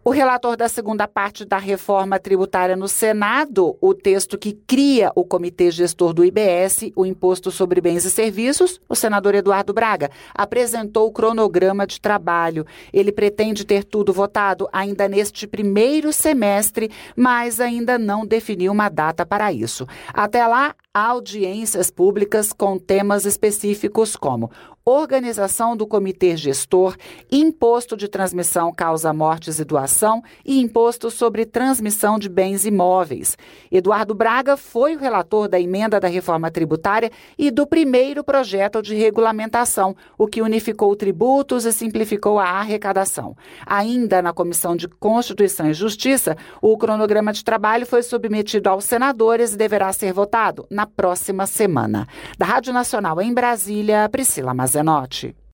O relator da segunda parte da reforma tributária no Senado, o texto que cria o Comitê Gestor do IBS, o Imposto sobre Bens e Serviços, o senador Eduardo Braga, apresentou o cronograma de trabalho. Ele pretende ter tudo votado ainda neste primeiro semestre, mas ainda não definiu uma data para isso. Até lá, audiências públicas com temas específicos como organização do comitê gestor, imposto de transmissão causa-mortes e doação e imposto sobre transmissão de bens imóveis. Eduardo Braga foi o relator da emenda da reforma tributária e do primeiro projeto de regulamentação, o que unificou tributos e simplificou a arrecadação. Ainda na Comissão de Constituição e Justiça, o cronograma de trabalho foi submetido aos senadores e deverá ser votado na próxima semana. Da Rádio Nacional em Brasília, Priscila Mazenotti.